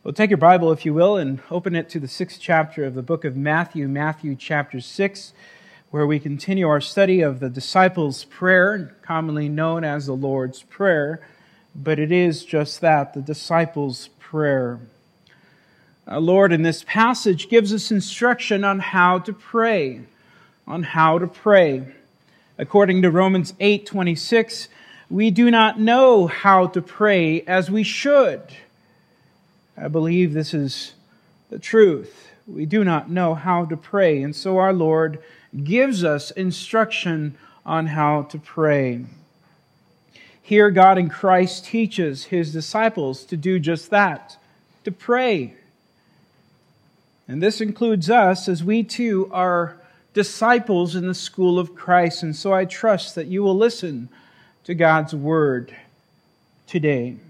Well, take your Bible, if you will, and open it to the 6th chapter of the book of Matthew, Matthew chapter 6, where we continue our study of the disciples' prayer, commonly known as the Lord's Prayer, but it is just that, the disciples' prayer. Our Lord, in this passage, gives us instruction on how to pray, According to Romans 8:26, we do not know how to pray as we should. I believe this is the truth. We do not know how to pray, and so our Lord gives us instruction on how to pray. Here, God in Christ teaches His disciples to do just that, to pray. And this includes us, as we too are disciples in the school of Christ, and so I trust that you will listen to God's Word today.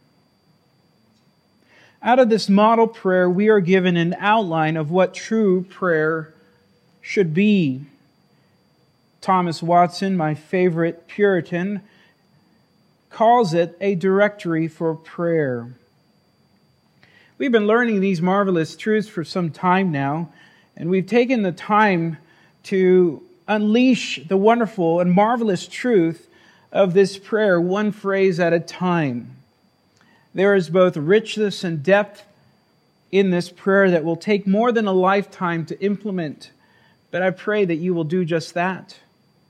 Out of this model prayer, we are given an outline of what true prayer should be. Thomas Watson, my favorite Puritan, calls it a directory for prayer. We've been learning these marvelous truths for some time now, and we've taken the time to unleash the wonderful and marvelous truth of this prayer, one phrase at a time. There is both richness and depth in this prayer that will take more than a lifetime to implement, but I pray that you will do just that.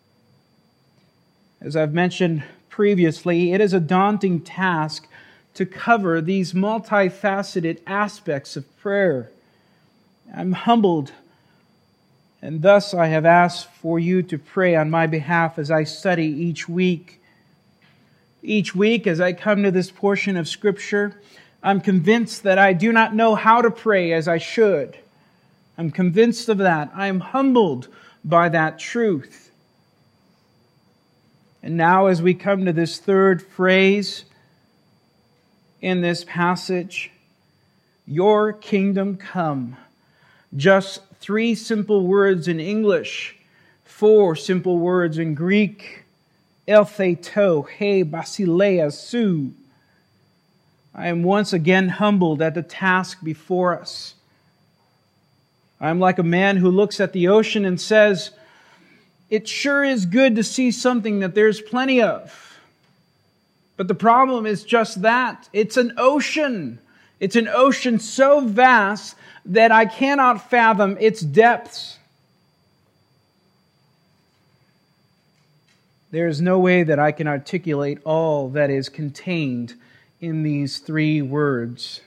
As I've mentioned previously, it is a daunting task to cover these multifaceted aspects of prayer. I'm humbled, and thus I have asked for you to pray on my behalf as I study each week. Each week, as I come to this portion of Scripture, I'm convinced that I do not know how to pray as I should. I'm convinced of that. I am humbled by that truth. And now, as we come to this third phrase in this passage, your kingdom come. Just 3 simple words in English, 4 simple words in Greek. Eltheto, he basileia su. I am once again humbled at the task before us. I am like a man who looks at the ocean and says, it sure is good to see something that there's plenty of. But the problem is just that. It's an ocean. It's an ocean so vast that I cannot fathom its depths. There is no way that I can articulate all that is contained in these 3 words.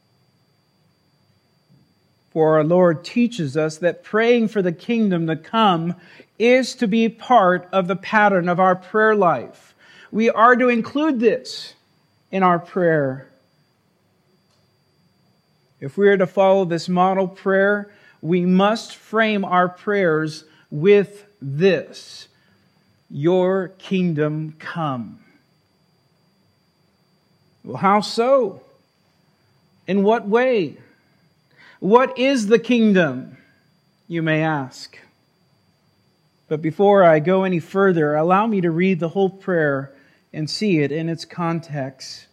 For our Lord teaches us that praying for the kingdom to come is to be part of the pattern of our prayer life. We are to include this in our prayer. If we are to follow this model prayer, we must frame our prayers with this: your kingdom come. Well, how so? In what way? What is the kingdom, you may ask? But before I go any further, allow me to read the whole prayer and see it in its context.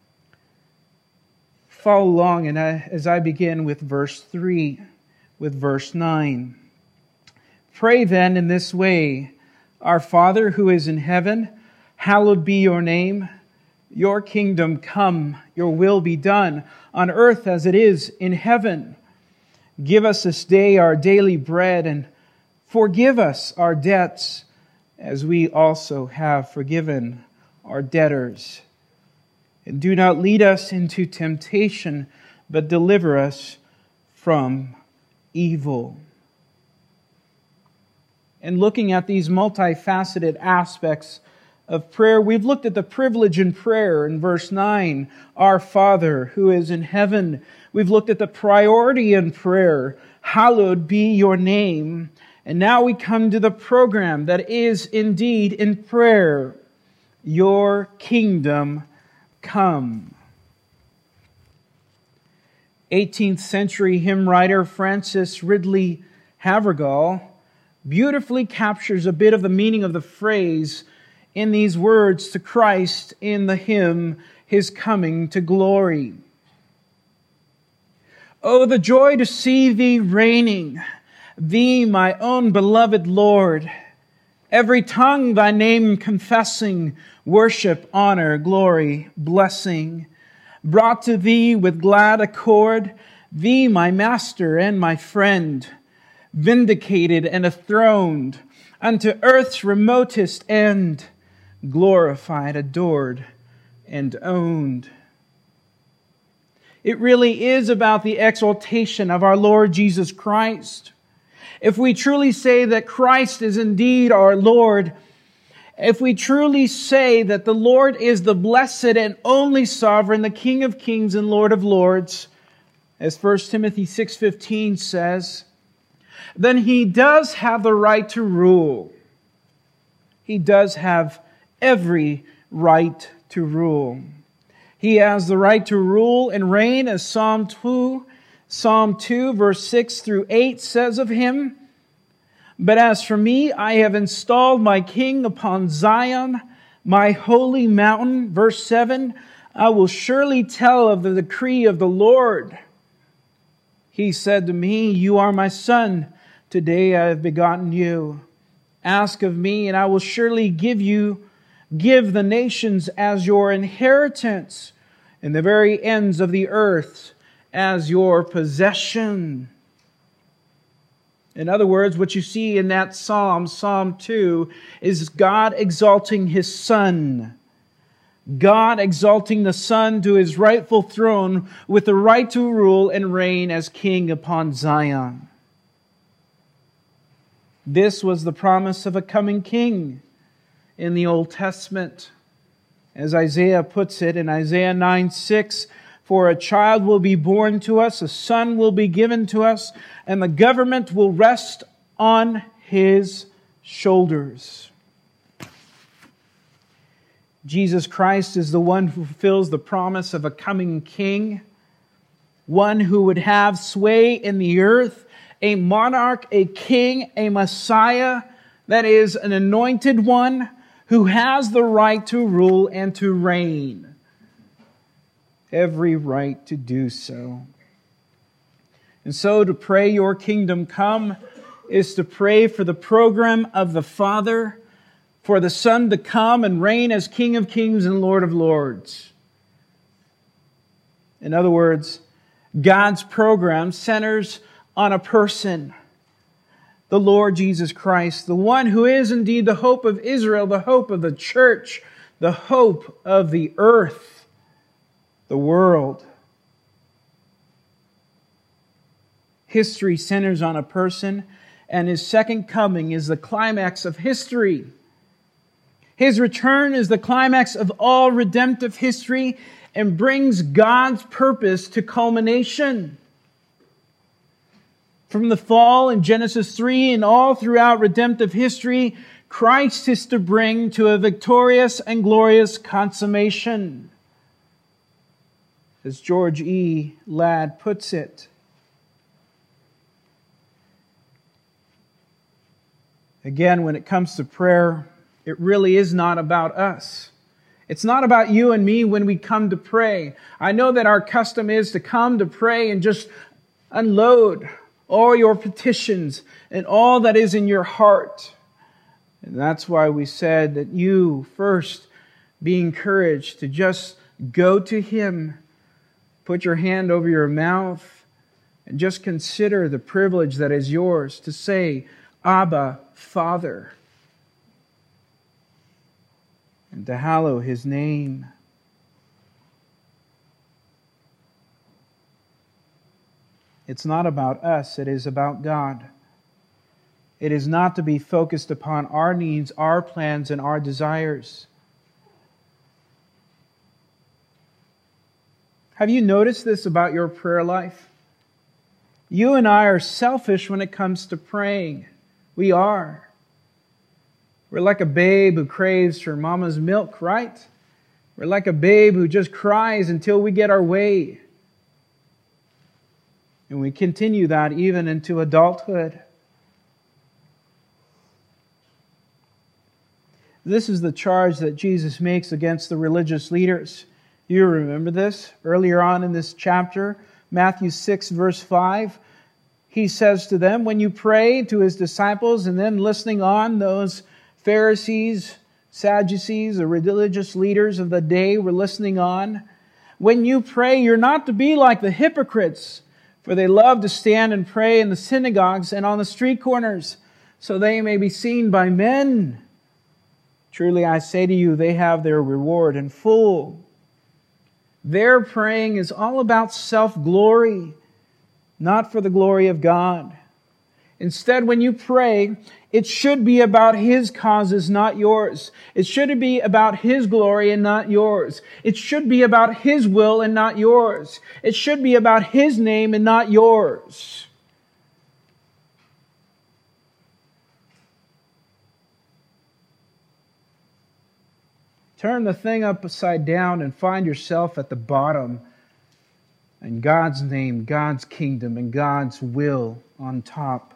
Follow along as I begin with verse 3, with verse 9. Pray then in this way: Our Father who is in heaven, hallowed be your name. Your kingdom come, your will be done, on earth as it is in heaven. Give us this day our daily bread, and forgive us our debts, as we also have forgiven our debtors. And do not lead us into temptation, but deliver us from evil. And looking at these multifaceted aspects of prayer, we've looked at the privilege in prayer in verse 9, Our Father who is in heaven. We've looked at the priority in prayer, hallowed be your name. And now we come to the program that is indeed in prayer, your kingdom come. 18th century hymn writer Francis Ridley Havergal beautifully captures a bit of the meaning of the phrase in these words to Christ in the hymn, His Coming to Glory. Oh, the joy to see Thee reigning, Thee, my own beloved Lord. Every tongue Thy name confessing, worship, honor, glory, blessing. Brought to Thee with glad accord, Thee, my Master and my friend. Vindicated and enthroned unto earth's remotest end. Glorified, adored, and owned. It really is about the exaltation of our Lord Jesus Christ. If we truly say that Christ is indeed our Lord, if we truly say that the Lord is the blessed and only sovereign, the King of kings and Lord of lords, as 1 Timothy 6:15 says, then He does have the right to rule. He does have every right to rule. He has the right to rule and reign, as Psalm 2, verse 6 through 8 says of Him. But as for me, I have installed my King upon Zion, my holy mountain. Verse 7, I will surely tell of the decree of the Lord. He said to me, you are my son. Today I have begotten you. Ask of me, and I will surely give the nations as your inheritance, and the very ends of the earth as your possession. In other words, what you see in that Psalm 2, is God exalting His Son. God exalting the Son to His rightful throne with the right to rule and reign as King upon Zion. This was the promise of a coming King in the Old Testament. As Isaiah puts it in Isaiah 9:6, for a child will be born to us, a son will be given to us, and the government will rest on His shoulders. Jesus Christ is the one who fulfills the promise of a coming King, one who would have sway in the earth, a monarch, a king, a Messiah, that is an anointed one who has the right to rule and to reign. Every right to do so. And so to pray your kingdom come is to pray for the program of the Father, for the Son to come and reign as King of kings and Lord of lords. In other words, God's program centers on a person, the Lord Jesus Christ, the one who is indeed the hope of Israel, the hope of the church, the hope of the earth, the world. History centers on a person, and His second coming is the climax of history. His return is the climax of all redemptive history and brings God's purpose to culmination. From the fall in Genesis 3 and all throughout redemptive history, Christ is to bring to a victorious and glorious consummation. As George E. Ladd puts it, again, when it comes to prayer, it really is not about us. It's not about you and me when we come to pray. I know that our custom is to come to pray and just unload all your petitions and all that is in your heart. And that's why we said that you first be encouraged to just go to Him, put your hand over your mouth, and just consider the privilege that is yours to say, Abba, Father, and to hallow His name. It's not about us, it is about God. It is not to be focused upon our needs, our plans, and our desires. Have you noticed this about your prayer life? You and I are selfish when it comes to praying. We are. We're like a babe who craves for mama's milk, right? We're like a babe who just cries until we get our way. And we continue that even into adulthood. This is the charge that Jesus makes against the religious leaders. You remember this? Earlier on in this chapter, Matthew 6, verse 5, He says to them, when you pray, to His disciples, and then listening on, those Pharisees, Sadducees, the religious leaders of the day were listening on. When you pray, you're not to be like the hypocrites, for they love to stand and pray in the synagogues and on the street corners, so they may be seen by men. Truly I say to you, they have their reward in full. Their praying is all about self-glory, not for the glory of God. Instead, when you pray, it should be about His causes, not yours. It should be about His glory and not yours. It should be about His will and not yours. It should be about His name and not yours. Turn the thing upside down and find yourself at the bottom, and God's name, God's kingdom, and God's will on top.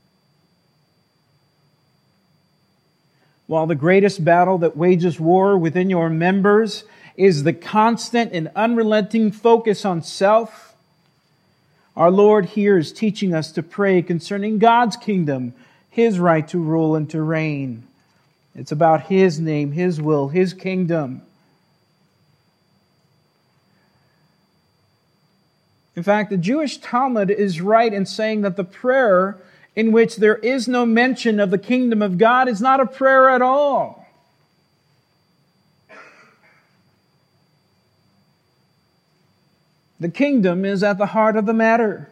While the greatest battle that wages war within your members is the constant and unrelenting focus on self, our Lord here is teaching us to pray concerning God's kingdom, His right to rule and to reign. It's about His name, His will, His kingdom. In fact, the Jewish Talmud is right in saying that the prayer in which there is no mention of the kingdom of God is not a prayer at all. The kingdom is at the heart of the matter.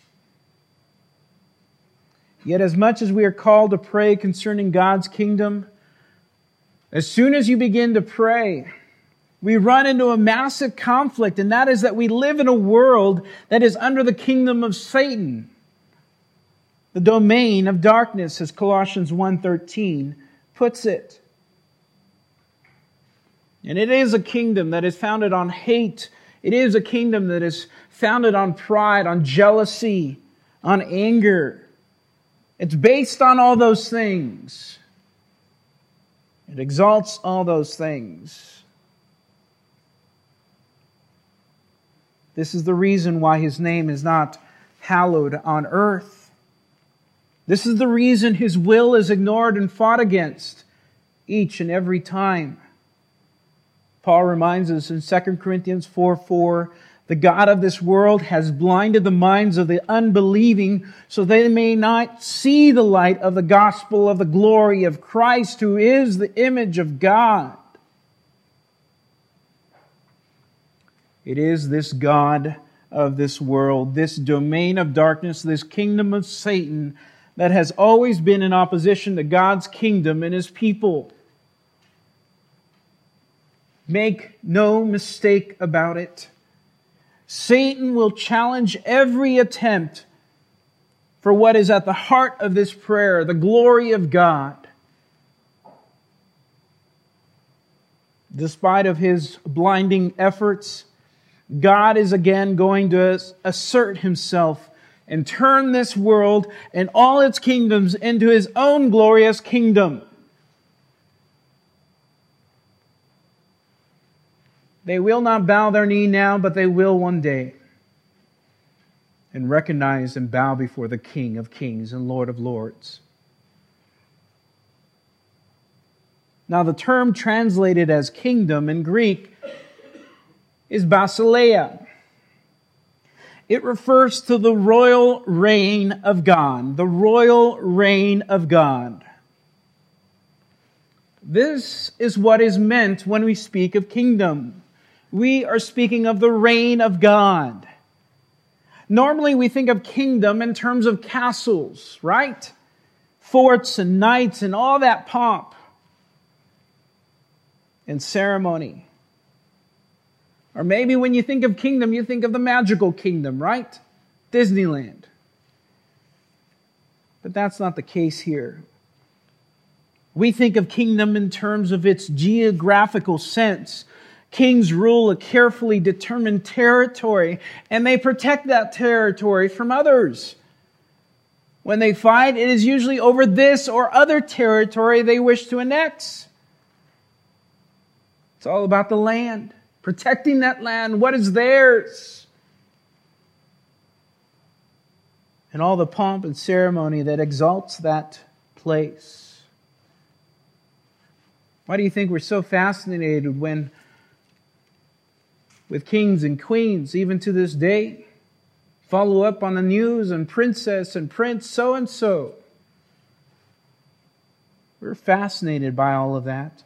Yet as much as we are called to pray concerning God's kingdom, as soon as you begin to pray, we run into a massive conflict, and that is that we live in a world that is under the kingdom of Satan, the domain of darkness, as Colossians 1:13 puts it. And it is a kingdom that is founded on hate. It is a kingdom that is founded on pride, on jealousy, on anger. It's based on all those things. It exalts all those things. This is the reason why His name is not hallowed on earth. This is the reason His will is ignored and fought against each and every time. Paul reminds us in 2 Corinthians 4:4, the God of this world has blinded the minds of the unbelieving so they may not see the light of the gospel of the glory of Christ, who is the image of God. It is this God of this world, this domain of darkness, this kingdom of Satan, that has always been in opposition to God's kingdom and His people. Make no mistake about it. Satan will challenge every attempt for what is at the heart of this prayer, the glory of God. Despite of his blinding efforts, God is again going to assert Himself and turn this world and all its kingdoms into His own glorious kingdom. They will not bow their knee now, but they will one day, and recognize and bow before the King of Kings and Lord of Lords. Now, the term translated as kingdom in Greek is basileia. It refers to the royal reign of God. The royal reign of God. This is what is meant when we speak of kingdom. We are speaking of the reign of God. Normally we think of kingdom in terms of castles, right? Forts and knights and all that pomp and ceremony. Or maybe when you think of kingdom, you think of the magical kingdom, right? Disneyland. But that's not the case here. We think of kingdom in terms of its geographical sense. Kings rule a carefully determined territory, and they protect that territory from others. When they fight, it is usually over this or other territory they wish to annex. It's all about the land. Protecting that land, what is theirs. and all the pomp and ceremony that exalts that place. Why do you think we're so fascinated with kings and queens, even to this day? Follow up on the news and princess and prince so-and-so. We're fascinated by all of that.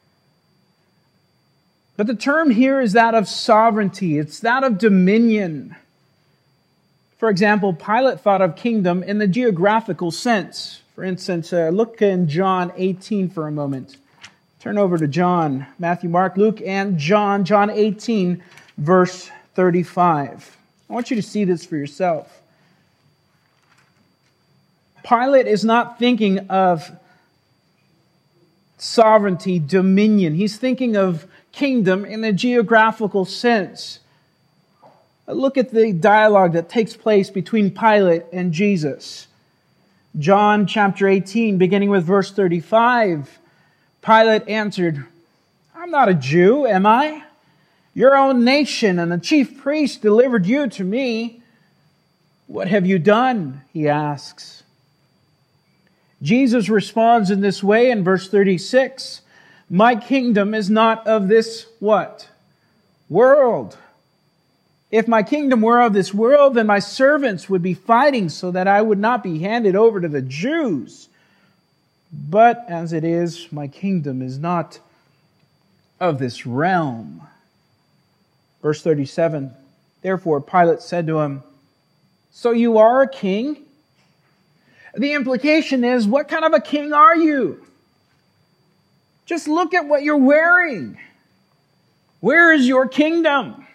But the term here is that of sovereignty. It's that of dominion. For example, Pilate thought of kingdom in the geographical sense. For instance, look in John 18 for a moment. Turn over to John, Matthew, Mark, Luke, and John. John 18, verse 35. I want you to see this for yourself. Pilate is not thinking of sovereignty, dominion. He's thinking of kingdom in the geographical sense. Look at the dialogue that takes place between Pilate and Jesus. John chapter 18, beginning with verse 35. Pilate answered, I'm not a Jew, am I? Your own nation and the chief priest delivered you to me. What have you done? He asks. Jesus responds in this way in verse 36. My kingdom is not of this what? World. If my kingdom were of this world, then my servants would be fighting so that I would not be handed over to the Jews. But as it is, my kingdom is not of this realm. Verse 37, therefore Pilate said to him, so you are a king? The implication is, what kind of a king are you? Just look at what you're wearing. Where is your kingdom?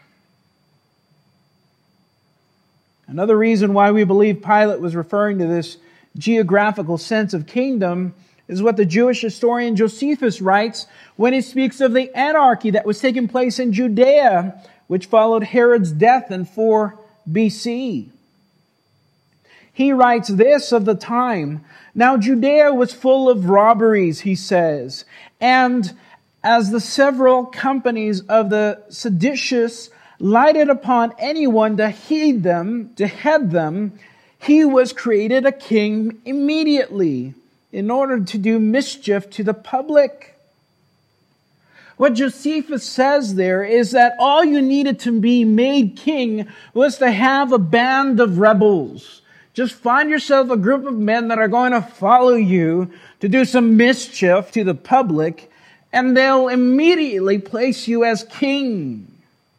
Another reason why we believe Pilate was referring to this geographical sense of kingdom is what the Jewish historian Josephus writes when he speaks of the anarchy that was taking place in Judea, which followed Herod's death in 4 BC. He writes this of the time, now Judea was full of robberies, he says, and as the several companies of the seditious lighted upon anyone to heed them, to head them, he was created a king immediately in order to do mischief to the public. What Josephus says there is that all you needed to be made king was to have a band of rebels. Just find yourself a group of men that are going to follow you to do some mischief to the public, and they'll immediately place you as king.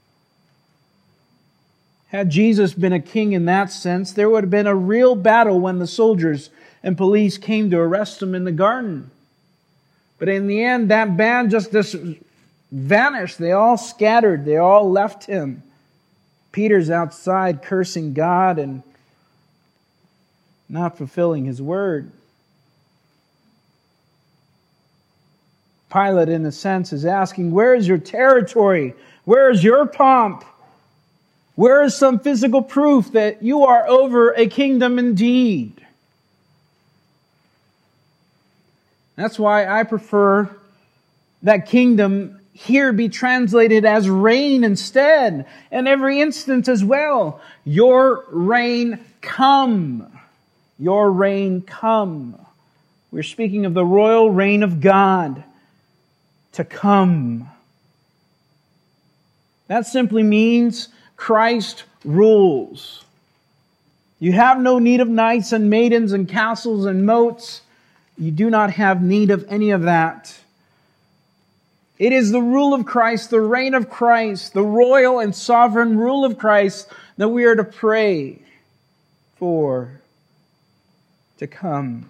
Had Jesus been a king in that sense, there would have been a real battle when the soldiers and police came to arrest him in the garden. But in the end, that band just vanished. They all scattered. They all left him. Peter's outside cursing God and not fulfilling his word. Pilate, in a sense, is asking, where is your territory? Where is your pomp? Where is some physical proof that you are over a kingdom indeed? That's why I prefer that kingdom here be translated as reign instead, and every instance as well. Your reign come. Your reign come. We're speaking of the royal reign of God to come. That simply means Christ rules. You have no need of knights and maidens and castles and moats. You do not have need of any of that. It is the rule of Christ, the reign of Christ, the royal and sovereign rule of Christ that we are to pray for to come.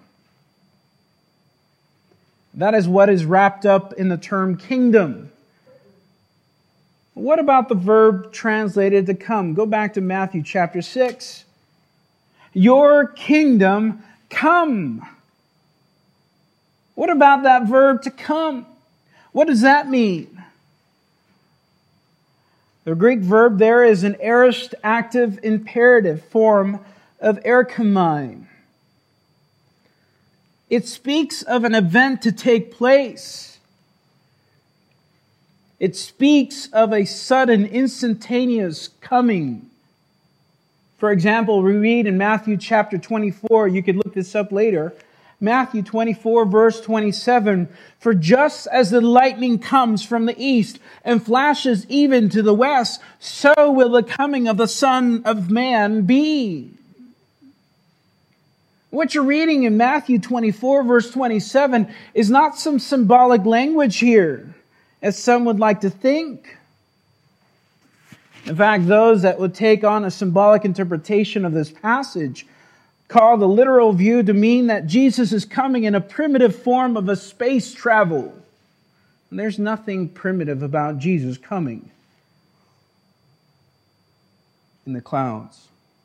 That is what is wrapped up in the term kingdom. What about the verb translated to come? Go back to Matthew chapter 6. Your kingdom come. What about that verb to come? What does that mean? The Greek verb there is an aorist active imperative form of erchomai. It speaks of an event to take place. It speaks of a sudden, instantaneous coming. For example, we read in Matthew chapter 24, you could look this up later, Matthew 24, verse 27, "For just as the lightning comes from the east and flashes even to the west, so will the coming of the Son of Man be." What you're reading in Matthew 24, verse 27, is not some symbolic language here, as some would like to think. In fact, those that would take on a symbolic interpretation of this passage call the literal view to mean that Jesus is coming in a primitive form of a space travel. And there's nothing primitive about Jesus coming in the clouds.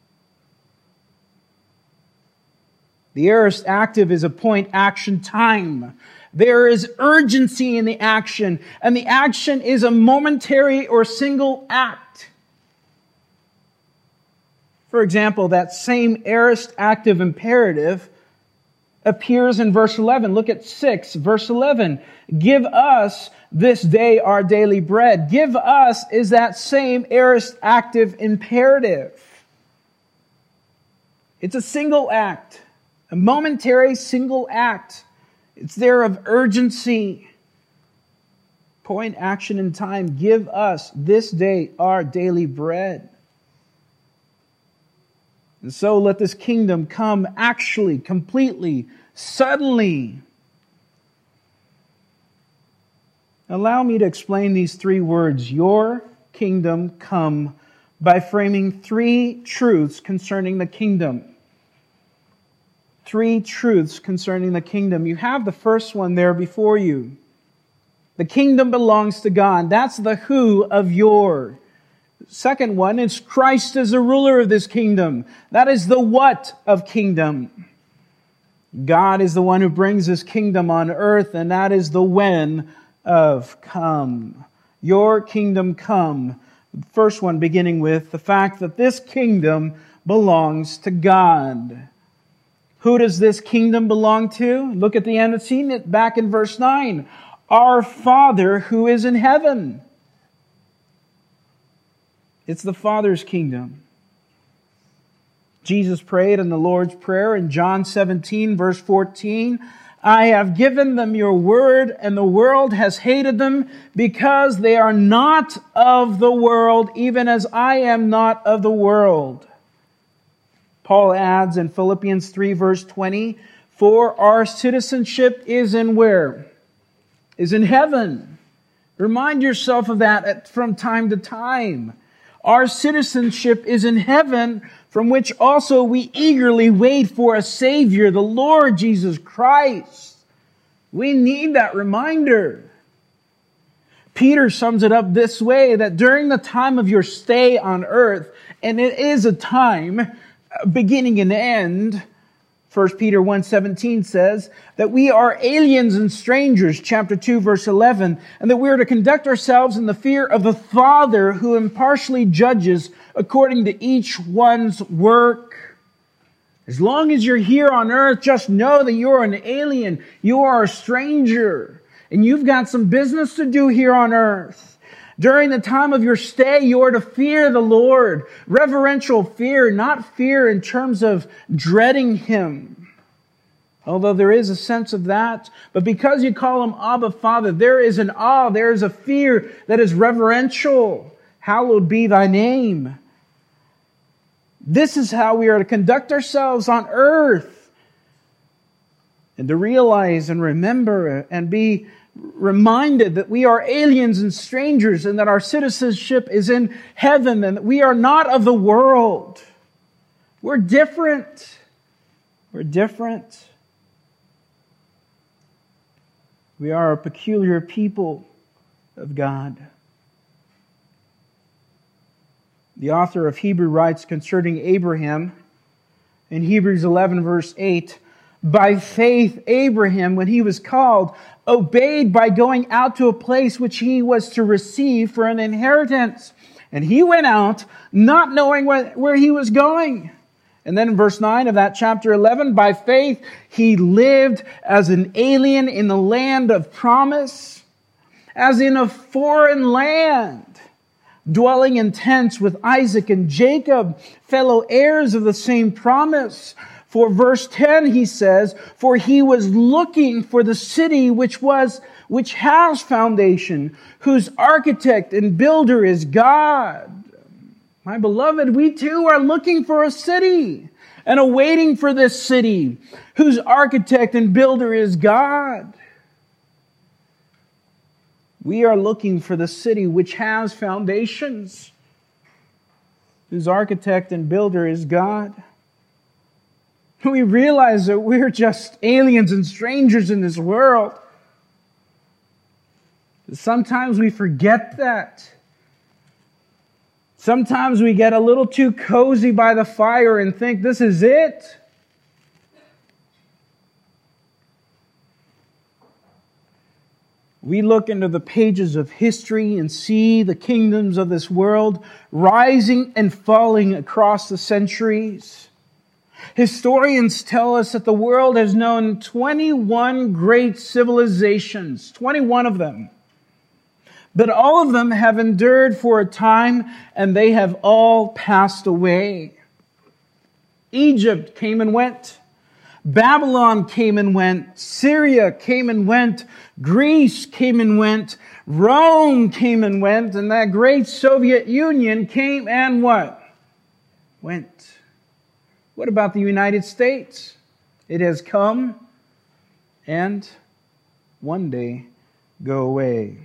The aorist active is a point action time. There is urgency in the action, and the action is a momentary or single act. For example, that same aorist active imperative appears in verse 11. Look at 6, verse 11. "Give us this day our daily bread." Give us is that same aorist active imperative. It's a single act, a momentary single act. It's there of urgency. Point, action, and time. Give us this day our daily bread. And so let this kingdom come actually, completely, suddenly. Allow me to explain these three words, "your kingdom come," by framing three truths concerning the kingdom. Three truths concerning the kingdom. You have the first one there before you. The kingdom belongs to God. That's the who of your. Second one is Christ is the ruler of this kingdom. That is the what of kingdom. God is the one who brings His kingdom on earth, and that is the when of come. Your kingdom come. First one beginning with the fact that this kingdom belongs to God. Who does this kingdom belong to? Look at the antecedent back in verse 9. Our Father who is in heaven. It's the Father's kingdom. Jesus prayed in the Lord's Prayer in John 17, verse 14, "I have given them your word, and the world has hated them, because they are not of the world, even as I am not of the world." Paul adds in Philippians 3, verse 20, "For our citizenship is in where? Is in heaven." Remind yourself of that from time to time. Our citizenship is in heaven, from which also we eagerly wait for a Savior, the Lord Jesus Christ. We need that reminder. Peter sums it up this way, that during the time of your stay on earth, and it is a time, beginning and end, 1 Peter 1:17 says that we are aliens and strangers, chapter 2, verse 11, and that we are to conduct ourselves in the fear of the Father who impartially judges according to each one's work. As long as you're here on earth, just know that you're an alien, you are a stranger, and you've got some business to do here on earth. During the time of your stay, you are to fear the Lord. Reverential fear, not fear in terms of dreading Him. Although there is a sense of that. But because you call Him Abba, Father, there is an awe, there is a fear that is reverential. Hallowed be Thy name. This is how we are to conduct ourselves on earth. And to realize and remember and be reminded that we are aliens and strangers, and that our citizenship is in heaven, and that we are not of the world. We're different. We're different. We are a peculiar people of God. The author of Hebrews writes concerning Abraham in Hebrews 11, verse 8, "By faith Abraham, when he was called, obeyed by going out to a place which he was to receive for an inheritance. And he went out, not knowing where he was going." And then in verse 9 of that chapter 11, "By faith he lived as an alien in the land of promise," as in a foreign land. dwelling in tents with Isaac and Jacob, fellow heirs of the same promise. For verse 10, he says, for he was looking for the city which has foundation, whose architect and builder is God. My beloved, we too are looking for a city and awaiting for this city, whose architect and builder is God. We are looking for the city which has foundations, whose architect and builder is God. We realize that we're just aliens and strangers in this world. Sometimes we forget that. Sometimes we get a little too cozy by the fire and think this is it. We look into the pages of history and see the kingdoms of this world rising and falling across the centuries. Historians tell us that the world has known 21 great civilizations, 21 of them. But all of them have endured for a time, and they have all passed away. Egypt came and went. Babylon came and went. Syria came and went. Greece came and went. Rome came and went. And that great Soviet Union came and what? Went. What about the United States? It has come and one day go away.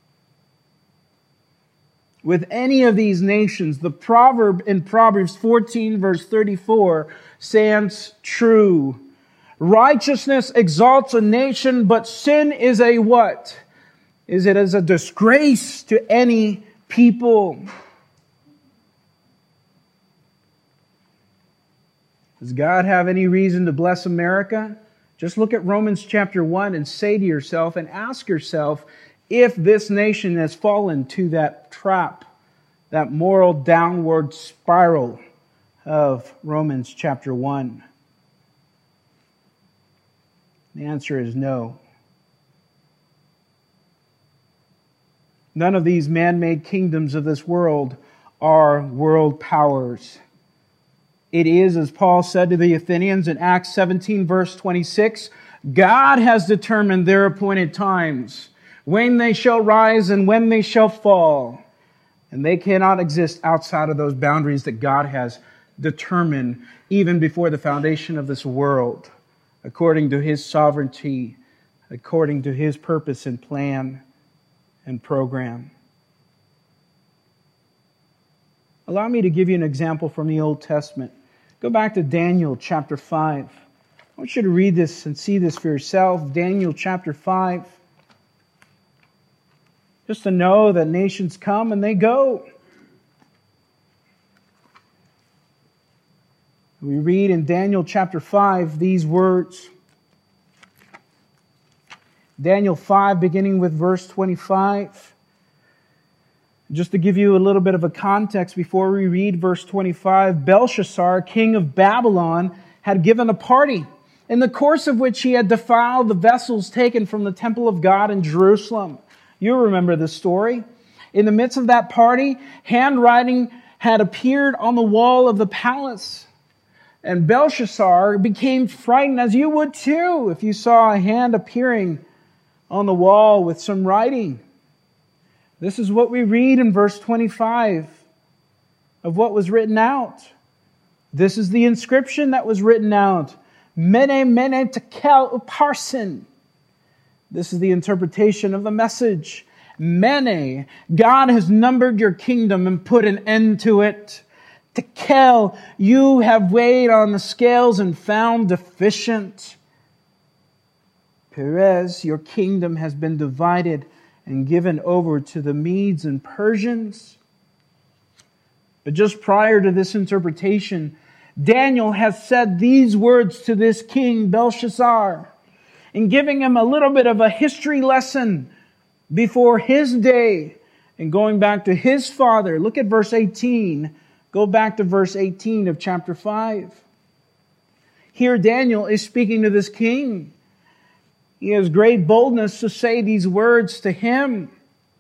With any of these nations, the proverb in Proverbs 14 verse 34 stands true. Righteousness exalts a nation, but sin is a what? It is a disgrace to any people. Does God have any reason to bless America? Just look at Romans chapter 1 and say to yourself and ask yourself if this nation has fallen to that trap, that moral downward spiral of Romans chapter 1. The answer is no. None of these man-made kingdoms of this world are world powers. It is, as Paul said to the Athenians in Acts 17 verse 26, God has determined their appointed times, when they shall rise and when they shall fall. And they cannot exist outside of those boundaries that God has determined even before the foundation of this world, according to His sovereignty, according to His purpose and plan and program. Allow me to give you an example from the Old Testament. Go back to Daniel chapter 5. I want you to read this and see this for yourself. Daniel chapter 5. Just to know that nations come and they go. We read in Daniel chapter 5 these words. Daniel 5, beginning with verse 25. Just to give you a little bit of a context before we read verse 25, Belshazzar, king of Babylon, had given a party, in the course of which he had defiled the vessels taken from the temple of God in Jerusalem. You remember this story. In the midst of that party, handwriting had appeared on the wall of the palace. And Belshazzar became frightened, as you would too, if you saw a hand appearing on the wall with some writing. This is what we read in verse 25 of what was written out. This is the inscription that was written out. Mene, mene, tekel, upharsin. This is the interpretation of the message. Mene, God has numbered your kingdom and put an end to it. Tekel, you have weighed on the scales and found deficient. Peres, your kingdom has been divided and given over to the Medes and Persians. But just prior to this interpretation, Daniel has said these words to this king, Belshazzar, in giving him a little bit of a history lesson before his day and going back to his father. Look at verse 18. Go back to verse 18 of chapter 5. Here Daniel is speaking to this king. He has great boldness to say these words to him.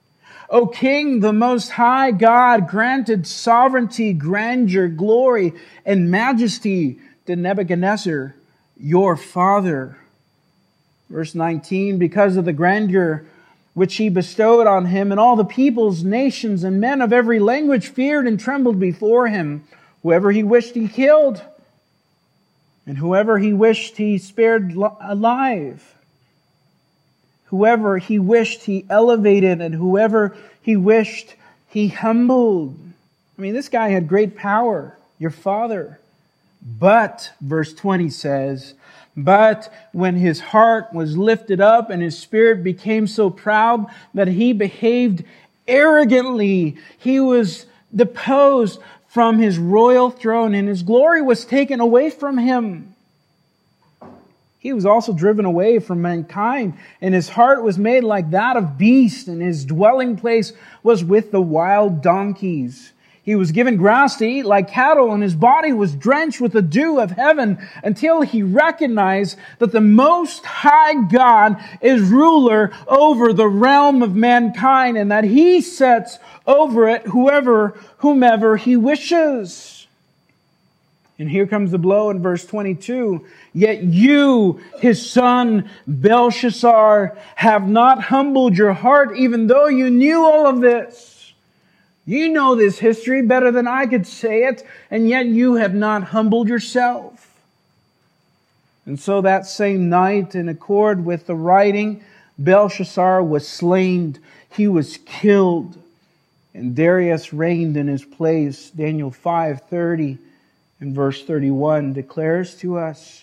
O King, the Most High God granted sovereignty, grandeur, glory, and majesty to Nebuchadnezzar, your father. Verse 19, because of the grandeur which he bestowed on him, and all the peoples, nations, and men of every language feared and trembled before him. Whoever he wished he killed, and whoever he wished he spared alive. Whoever he wished he elevated, and whoever he wished he humbled. I mean, this guy had great power, your father. But, verse 20 says, but when his heart was lifted up and his spirit became so proud that he behaved arrogantly, he was deposed from his royal throne and his glory was taken away from him. He was also driven away from mankind, and his heart was made like that of beasts, and his dwelling place was with the wild donkeys. He was given grass to eat like cattle, and his body was drenched with the dew of heaven until he recognized that the Most High God is ruler over the realm of mankind, and that he sets over it whomever he wishes. And here comes the blow in verse 22. Yet you, his son Belshazzar, have not humbled your heart, even though you knew all of this. You know this history better than I could say it, and yet you have not humbled yourself. And so that same night, in accord with the writing, Belshazzar was slain. He was killed. And Darius reigned in his place. Daniel 5:30 and verse 31 declares to us.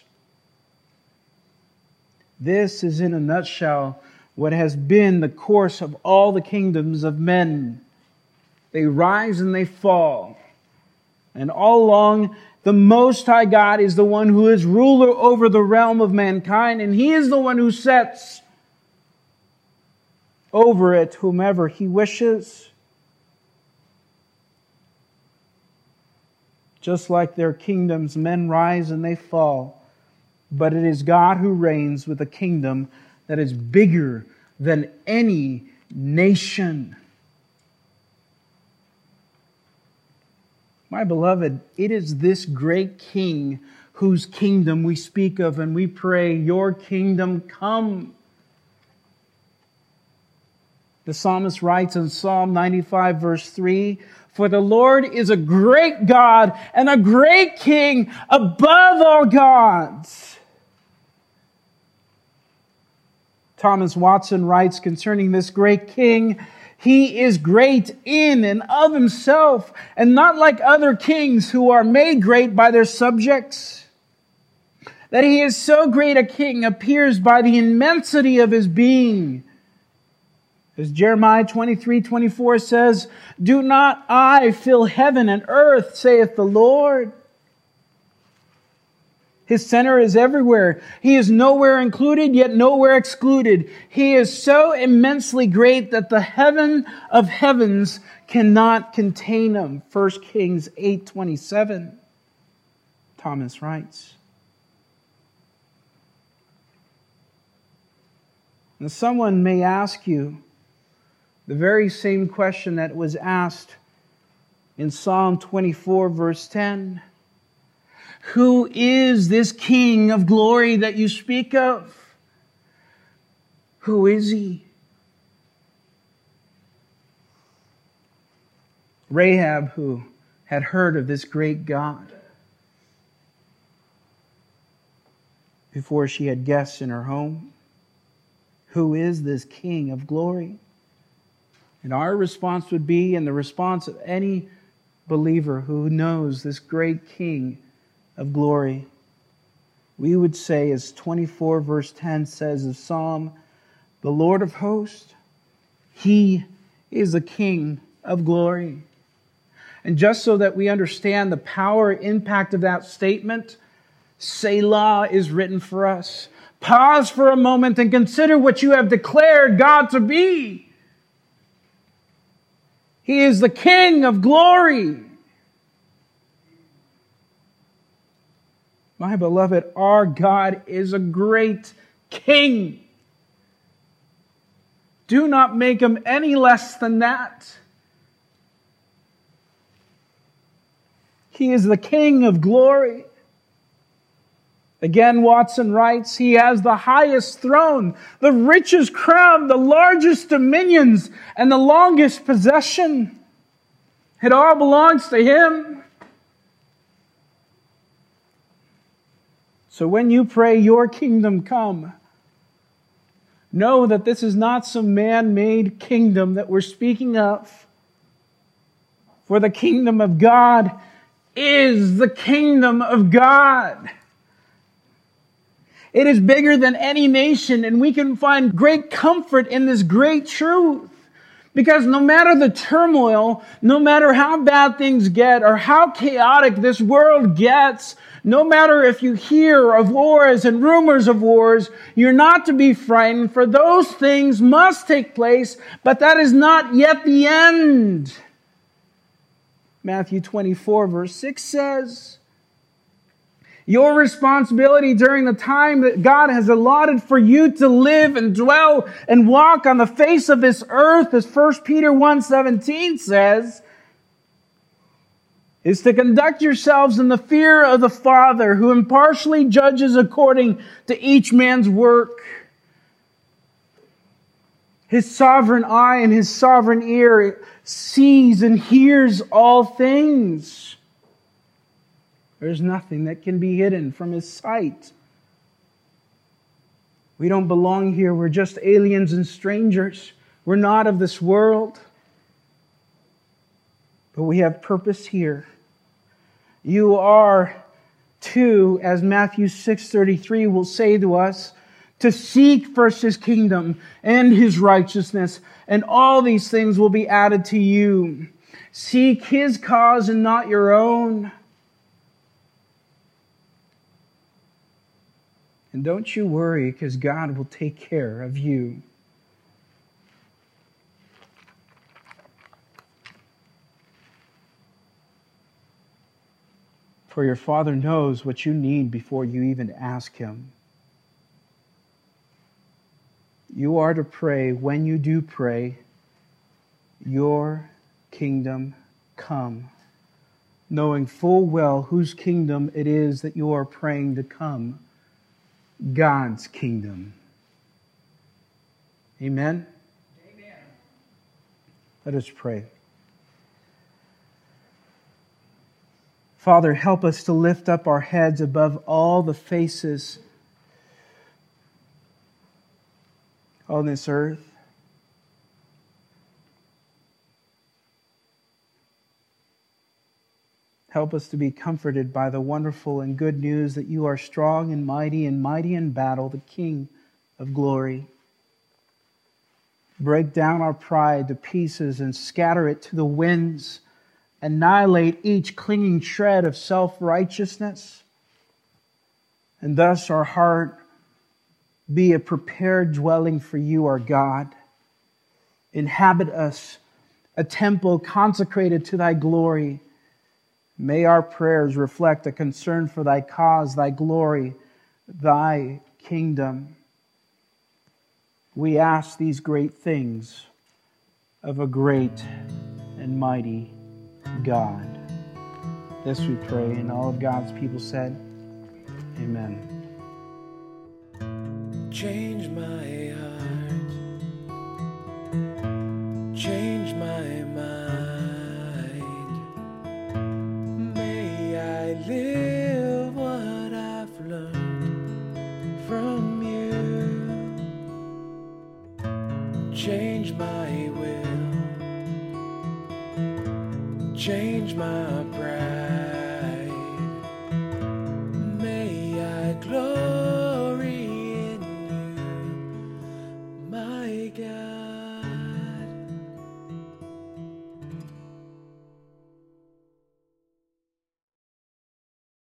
This is in a nutshell what has been the course of all the kingdoms of men. They rise and they fall. And all along, the Most High God is the one who is ruler over the realm of mankind, and He is the one who sets over it whomever He wishes. Just like their kingdoms, men rise and they fall. But it is God who reigns with a kingdom that is bigger than any nation. My beloved, it is this great King whose kingdom we speak of and we pray, your kingdom come. The psalmist writes in Psalm 95 verse 3, for the Lord is a great God and a great King above all gods. Thomas Watson writes concerning this great King, He is great in and of Himself, and not like other kings who are made great by their subjects. That He is so great a King appears by the immensity of His being. As Jeremiah 23:24 says, do not I fill heaven and earth, saith the Lord. His center is everywhere. He is nowhere included, yet nowhere excluded. He is so immensely great that the heaven of heavens cannot contain Him. 1 Kings 8:27, Thomas writes. Now someone may ask you the very same question that was asked in Psalm 24 verse 10. Who is this King of glory that you speak of? Who is He? Rahab, who had heard of this great God before she had guests in her home. Who is this King of glory? And our response would be, and the response of any believer who knows this great King of glory, we would say, as 24 verse 10 says of Psalm, the Lord of hosts, He is the King of glory. And just so that we understand the power and impact of that statement, Selah is written for us. Pause for a moment and consider what you have declared God to be. He is the King of glory. My beloved, our God is a great King. Do not make him any less than that. He is the King of glory. Again, Watson writes, He has the highest throne, the richest crown, the largest dominions, and the longest possession. It all belongs to Him. So when you pray, Your kingdom come, know that this is not some man-made kingdom that we're speaking of. For the kingdom of God is the kingdom of God. It is bigger than any nation, and we can find great comfort in this great truth. Because no matter the turmoil, no matter how bad things get, or how chaotic this world gets, no matter if you hear of wars and rumors of wars, you're not to be frightened, for those things must take place, but that is not yet the end. Matthew 24, verse 6 says, Your responsibility during the time that God has allotted for you to live and dwell and walk on the face of this earth, as 1 Peter 1:17 says, is to conduct yourselves in the fear of the Father, who impartially judges according to each man's work. His sovereign eye and His sovereign ear sees and hears all things. There's nothing that can be hidden from His sight. We don't belong here. We're just aliens and strangers. We're not of this world. But we have purpose here. You are to, as Matthew 6:33 will say to us, to seek first His kingdom and His righteousness, and all these things will be added to you. Seek His cause and not your own. And don't you worry, because God will take care of you. For your Father knows what you need before you even ask Him. You are to pray, when you do pray, Your kingdom come, knowing full well whose kingdom it is that you are praying to come. God's kingdom. Amen? Amen. Let us pray. Father, help us to lift up our heads above all the faces on this earth. Help us to be comforted by the wonderful and good news that You are strong and mighty in battle, the King of glory. Break down our pride to pieces and scatter it to the winds. Annihilate each clinging shred of self-righteousness. And thus our heart be a prepared dwelling for You, our God. Inhabit us, a temple consecrated to Thy glory. May our prayers reflect a concern for Thy cause, Thy glory, Thy kingdom. We ask these great things of a great and mighty God. This we pray, and all of God's people said, Amen. Change my heart, change my mind. May I live what I've learned from You. Change my will, change my